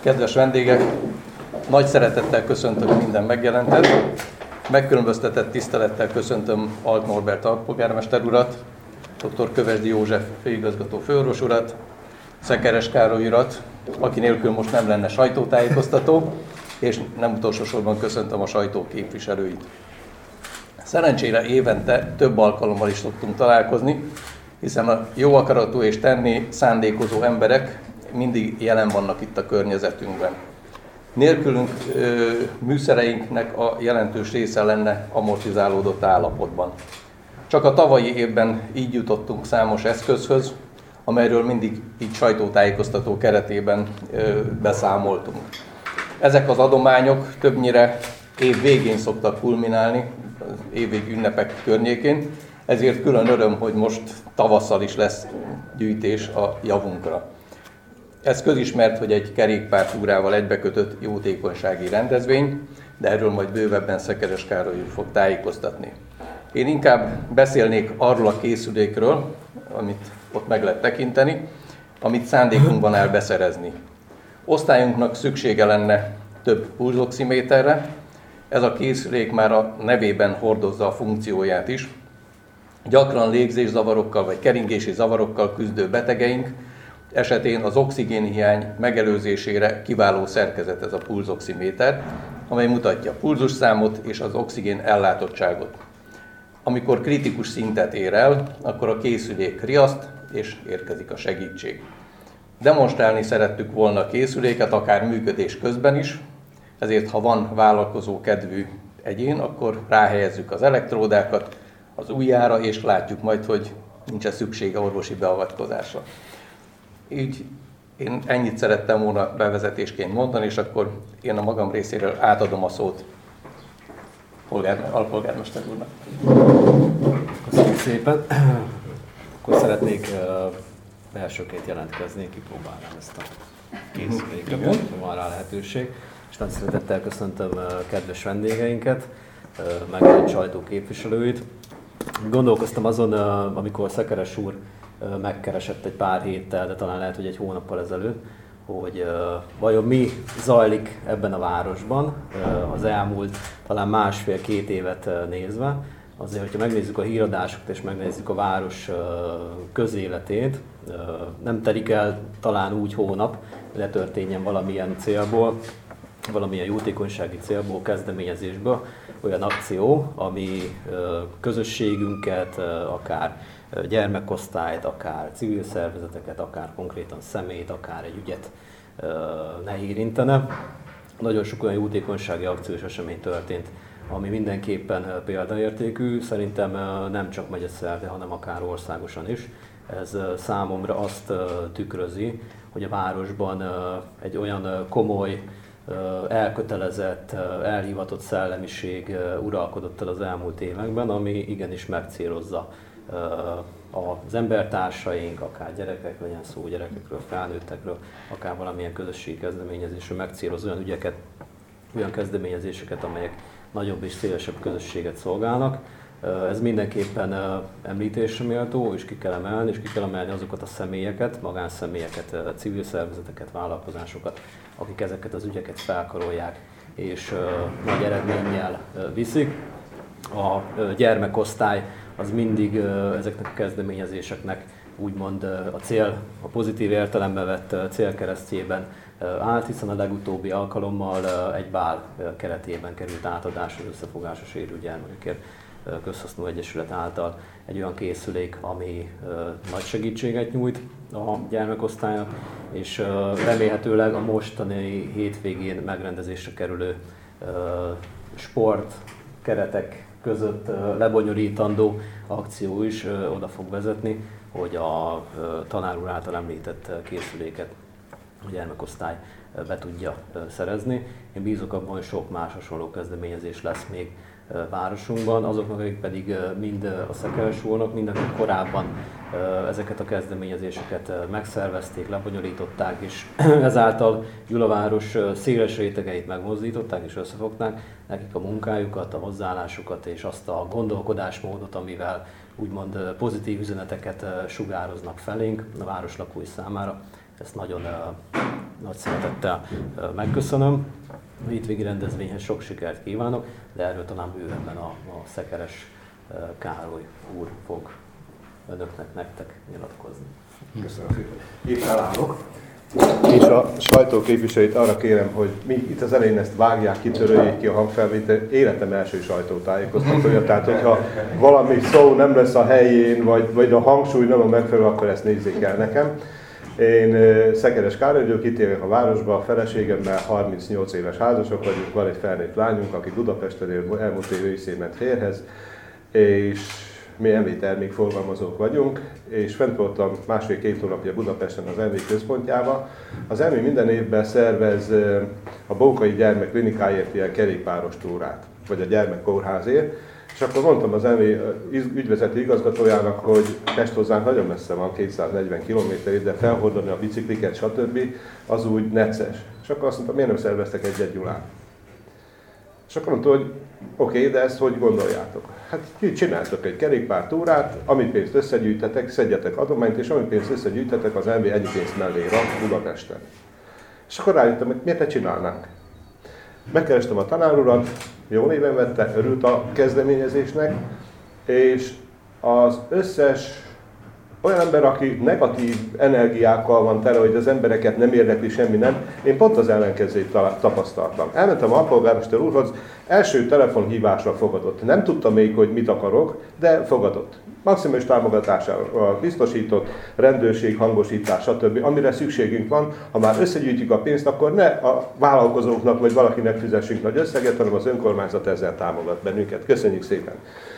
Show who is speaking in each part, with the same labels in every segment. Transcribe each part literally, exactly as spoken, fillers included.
Speaker 1: Kedves vendégek, nagy szeretettel köszöntök minden megjelentet. Megkülönböztetett tisztelettel köszöntöm Alt Norbert alpolgármester urat, dr. Kövesdi József főigazgató főorvos urat, Szekeres Károly urat, aki nélkül most nem lenne sajtótájékoztató, és nem utolsó sorban köszöntöm a sajtó képviselőit. Szerencsére évente több alkalommal is szoktunk találkozni, hiszen a jó akaratú és tenni szándékozó emberek mindig jelen vannak itt a környezetünkben. Nélkülünk ö, műszereinknek a jelentős része lenne amortizálódott állapotban. Csak a tavalyi évben így jutottunk számos eszközhöz, amelyről mindig így sajtótájékoztató keretében ö, beszámoltunk. Ezek az adományok többnyire év végén szoktak kulminálni, évvég ünnepek környékén, ezért külön öröm, hogy most tavasszal is lesz gyűjtés a javunkra. Ez közismert, hogy egy kerékpártúrával egybekötött jótékonysági rendezvény, de erről majd bővebben Szekeres Károly úr fog tájékoztatni. Én inkább beszélnék arról a készülékről, amit ott meg lehet tekinteni, amit szándékunkban áll beszerezni. Osztályunknak szüksége lenne több pulzoximéterre, ez a készülék már a nevében hordozza a funkcióját is. Gyakran légzészavarokkal vagy keringési zavarokkal küzdő betegeink esetén az oxigénhiány megelőzésére kiváló szerkezet ez a pulzoximéter, amely mutatja a pulzusszámot és az oxigén ellátottságot. Amikor kritikus szintet ér el, akkor a készülék riaszt és érkezik a segítség. Demonstrálni szerettük volna a készüléket, akár működés közben is, ezért ha van vállalkozó kedvű egyén, akkor ráhelyezzük az elektródákat az ujjára, és látjuk majd, hogy nincs szüksége orvosi beavatkozásra. Így én ennyit szerettem volna bevezetésként mondani, és akkor én a magam részéről átadom a szót polgár, alpolgármester úrnak.
Speaker 2: Köszönjük szépen. Akkor szeretnék uh, elsőként jelentkezni, kipróbálnám ezt a készüléket, ha van rá lehetőség. És nagy szeretettel köszöntöm uh, kedves vendégeinket, uh, meg a sajtó képviselőit. Gondolkoztam azon, uh, amikor Szekeres úr uh, megkeresett egy pár héttel, de talán lehet, hogy egy hónappal ezelőtt, hogy uh, vajon mi zajlik ebben a városban uh, az elmúlt talán másfél-két évet uh, nézve. Azért, hogyha megnézzük a híradásokat és megnézzük a város uh, közéletét, uh, nem telik el talán úgy hónap, hogy ne történjen valamilyen célból, valamilyen jótékonysági célból, kezdeményezésből olyan akció, ami uh, közösségünket, uh, akár gyermekosztályt, akár civil szervezeteket, akár konkrétan személyt, akár egy ügyet ne érintene. Nagyon sok olyan jótékonysági akciós esemény történt, ami mindenképpen példaértékű, szerintem nem csak megyeszerte, hanem akár országosan is. Ez számomra azt tükrözi, hogy a városban egy olyan komoly, elkötelezett, elhivatott szellemiség uralkodott el az elmúlt években, ami igenis megcélozza az embertársaink, akár gyerekek, legyen szó gyerekekről, felnőttekről, akár valamilyen közösségi kezdeményezésről megcéloz olyan ügyeket, olyan kezdeményezéseket, amelyek nagyobb és szélesebb közösséget szolgálnak. Ez mindenképpen említésre méltó, és ki kell emelni, és ki kell emelni azokat a személyeket, magánszemélyeket, civil szervezeteket, vállalkozásokat, akik ezeket az ügyeket felkarolják és nagy eredménnyel viszik. A gyermekosztály az mindig ezeknek a kezdeményezéseknek úgymond a cél, a pozitív értelemben vett célkeresztjében állt, hiszen a legutóbbi alkalommal egy bál keretében került átadásra az Összefogásos Sérült Gyermekekért Közhasznú Egyesület által egy olyan készülék, ami nagy segítséget nyújt a gyermekosztálynak, és remélhetőleg a mostani hétvégén megrendezésre kerülő sport keretek között lebonyolítandó akció is oda fog vezetni, hogy a tanár úr által említett készüléket a gyermekosztály be tudja szerezni. Én bízok abban, hogy sok más hasonló kezdeményezés lesz még városunkban, azoknak, akik pedig mind a Szekeres úrnak, mind akik korábban ezeket a kezdeményezéseket megszervezték, lebonyolították, és ezáltal Gyulaváros széles rétegeit megmozdították és összefogták, nekik a munkájukat, a hozzáállásukat és azt a gondolkodásmódot, amivel úgymond pozitív üzeneteket sugároznak felénk, a város lakói számára. ezt nagyon uh, nagy szeretettel uh, megköszönöm. A hétvégi rendezvényhez sok sikert kívánok, de erről talán bővebben a, a Szekeres uh, Károly úr fog önöknek, nektek nyilatkozni.
Speaker 3: Köszönöm szépen. Itt elállok. És a sajtóképviselőit arra kérem, hogy mi itt az elején ezt vágják, kitöröljék ki a hangfelvételt. Életem első sajtótájékoztatója, tehát hogyha valami szó nem lesz a helyén, vagy, vagy a hangsúly nem a megfelelő, akkor ezt nézzék el nekem. Én Szekeres Károly vagyok, itt élek a városban, a feleségemmel harmincnyolc éves házasok vagyunk, van egy felnőtt lányunk, aki Budapesten él, elmúlt év őszén ment férjhez, és mi em vé termékforgalmazók vagyunk, és fent voltam másfél-két hónapja Budapesten az em vé központjába. Az em vé minden évben szervez a Bókai Gyermek Klinikáért ilyen kerékpáros túrát, vagy a gyermekkórházért. És akkor mondtam az em vé ügyvezető igazgatójának, hogy Pest hozzánk nagyon messze van, kétszáznegyven kilométer, de felhordani a bicikliket, stb. Az úgy necces. És akkor azt mondta, miért nem szerveztek egy-egy Gyulán? És akkor mondta, hogy oké, okay, de ezt hogy gondoljátok? Hát csináltok egy kerékpártúrát, ami pénzt összegyűjtetek, szedjetek adományt, és ami pénzt összegyűjtetek, az em vé ennyi pénzt mellé rak Budapesten. És akkor rájöttem, hogy miért ne csinálnánk? Megkerestem a tanár urat, jó néven vette, örült a kezdeményezésnek, és az összes olyan ember, aki negatív energiákkal van tele, hogy az embereket nem érdekli semmi, nem, én pont az ellenkezőjét tapasztaltam. Elmentem a alpolgármester úrhoz, első telefonhívásra fogadott. Nem tudtam még, hogy mit akarok, de fogadott. Maximális támogatására biztosított, rendőrség, hangosítás, stb. Amire szükségünk van. Ha már összegyűjtjük a pénzt, akkor ne a vállalkozóknak vagy valakinek fizessünk nagy összeget, hanem az önkormányzat ezzel támogat bennünket. Köszönjük szépen!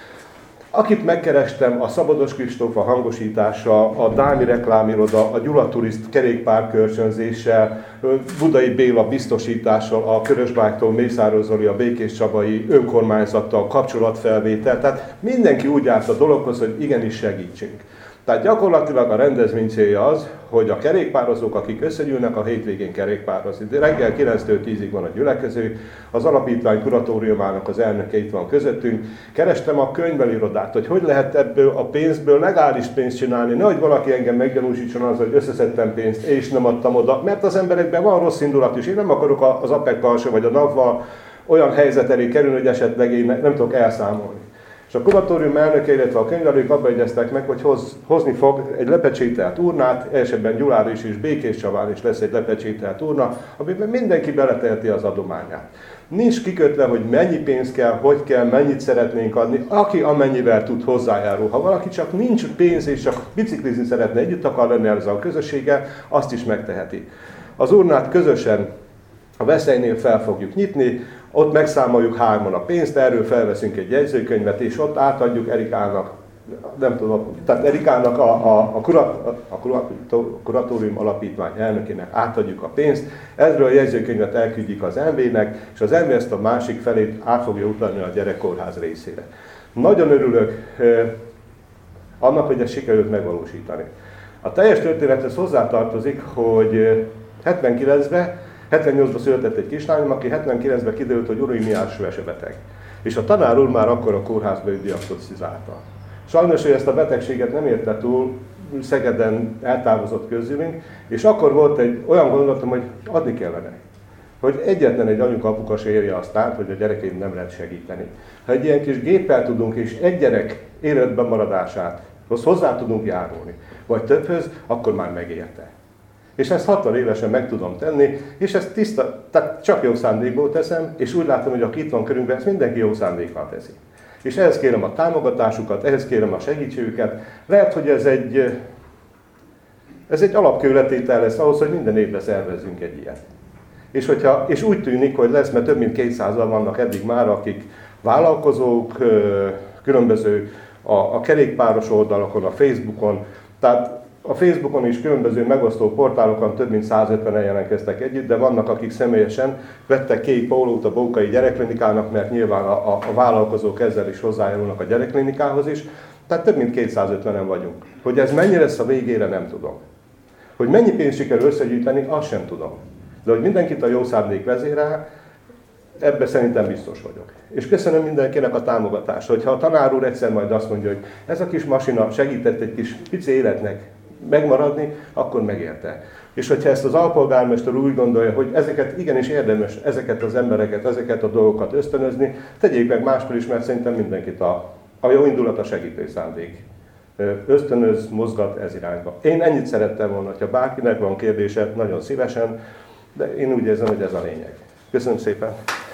Speaker 3: Akit megkerestem, a Szabados Kristóf a hangosítása, a Dámi reklámiroda, a Gyula Turiszt kerékpárkölcsönzéssel, Budai Béla biztosítással, a Körösbágytól Mészáros Zoli, a Békés Csabai önkormányzattal kapcsolatfelvétel. Tehát mindenki úgy állt a dologhoz, hogy igenis segítsünk. Tehát gyakorlatilag a rendezvény célja az, hogy a kerékpározók, akik összegyűlnek a hétvégén kerékpározni, de reggel kilenctől tízig van a gyülekező, az alapítvány kuratóriumának az elnöke itt van közöttünk. Kerestem a könyvelirodát, hogy hogy lehet ebből a pénzből legális pénzt csinálni, nehogy valaki engem meggyanúsítson az, hogy összeszedtem pénzt és nem adtam oda, mert az emberekben van rossz indulat is. Én nem akarok az apekkal se vagy a NAV-val olyan helyzet elé kerülni, hogy esetleg én nem tudok elszámolni. És a kuratórium elnöke, illetve a könyvelők abba egyeztek meg, hogy hoz, hozni fog egy lepecsételt urnát, elsőbben Gyulára is és Békés Csabán is lesz egy lepecsételt urna, amiben mindenki beleteheti az adományát. Nincs kikötve, hogy mennyi pénz kell, hogy kell, mennyit szeretnénk adni, aki amennyivel tud hozzájárul. Ha valaki csak nincs pénz és csak biciklizni szeretne, együtt akar lenni ezzel a közösséggel, azt is megteheti. Az urnát közösen a Veszélynél fel fogjuk nyitni, ott megszámoljuk hárman a pénzt, erről felveszünk egy jegyzőkönyvet, és ott átadjuk Erikának, nem tudom, tehát Erikának a, a, a, kurat, a kuratórium alapítvány elnökének átadjuk a pénzt, erről a jegyzőkönyvet elküldjük az em vé-nek, és az em vé ezt a másik felét át fogja utalni a gyerekkórház részére. Nagyon örülök eh, annak, hogy ezt sikerült megvalósítani. A teljes történethez hozzátartozik, hogy hetvenkilencben hetvennyolcban született egy kislányom, aki hetvenkilencben kiderült, hogy urémiás vesebeteg. És a tanár úr már akkor a kórházba diagnosztizálta. Sajnos, hogy ezt a betegséget nem érte túl, Szegeden eltávozott közülünk, és akkor volt egy olyan gondolatom, hogy adni kellene. Hogy egyetlen egy anyuka, apuka se érje azt át, hogy a gyerekeim nem lehet segíteni. Ha egy ilyen kis géppel tudunk, és egy gyerek életben maradását, hozzá tudunk járulni, vagy többhöz, akkor már megérte. És ezt hatvan évesen meg tudom tenni, és ezt tiszta, tehát csak jó szándékból teszem, és úgy látom, hogy aki itt van körünkben, ezt mindenki jó szándékkal teszi. És ehhez kérem a támogatásukat, ehhez kérem a segítségüket. Lehet, hogy ez egy, ez egy alapkőletétel lesz ahhoz, hogy minden évben szervezzünk egy ilyet. És, hogyha, és úgy tűnik, hogy lesz, mert több mint kétszázan vannak eddig már, akik vállalkozók, különböző a, a kerékpáros oldalakon, a Facebookon, tehát a Facebookon is különböző megosztó portálokon több mint százötvenen jelentkeztek együtt, de vannak, akik személyesen vettek kék pólót a Bókai Gyerekklinikának, mert nyilván a, a, a vállalkozók ezzel is hozzájárulnak a gyerekklinikához is. Tehát több mint kétszázötvenen vagyunk. Hogy ez mennyi lesz a végére, nem tudom. Hogy mennyi pénzt sikerül összegyűjteni, azt sem tudom. De hogy mindenkit a jó szándék vezérel, ebben szerintem biztos vagyok. És köszönöm mindenkinek a támogatást, hogyha a tanár úr egyszer majd azt mondja, hogy ez a kis masina segített egy kis pici életnek, megmaradni, akkor megérte. És hogyha ezt az alpolgármester úgy gondolja, hogy ezeket igenis érdemes, ezeket az embereket, ezeket a dolgokat ösztönözni, tegyék meg máskor is, mert szerintem mindenkit a, a jó indulat a segítő szándék. Ösztönöz, mozgat ez irányba. Én ennyit szerettem volna, ha bárkinek van kérdése, nagyon szívesen, de én úgy érzem, hogy ez a lényeg. Köszönöm szépen!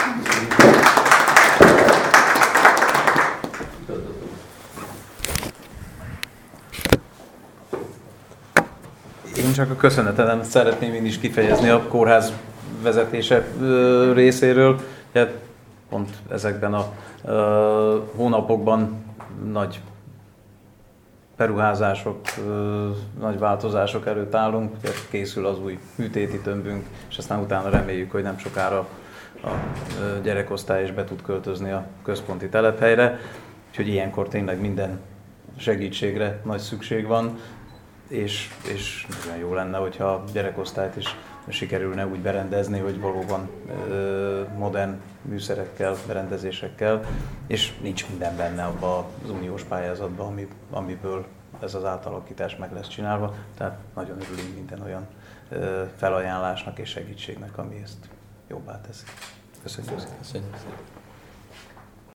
Speaker 4: Én csak a köszönetemet szeretném én is kifejezni a kórház vezetése részéről. Pont ezekben a hónapokban nagy beruházások, nagy változások előtt állunk, készül az új műtéti tömbünk, és aztán utána reméljük, hogy nem sokára a gyerekosztály is be tud költözni a központi telephelyre, úgyhogy ilyenkor tényleg minden segítségre nagy szükség van, és, és nagyon jó lenne, hogyha a gyerekosztályt is sikerülne úgy berendezni, hogy valóban modern műszerekkel, berendezésekkel, és nincs minden benne abban az uniós pályázatban, ami, amiből ez az átalakítás meg lesz csinálva. Tehát nagyon örülünk minden olyan felajánlásnak és segítségnek, ami ezt jobbá teszi. Köszönjük.
Speaker 1: Köszönjük.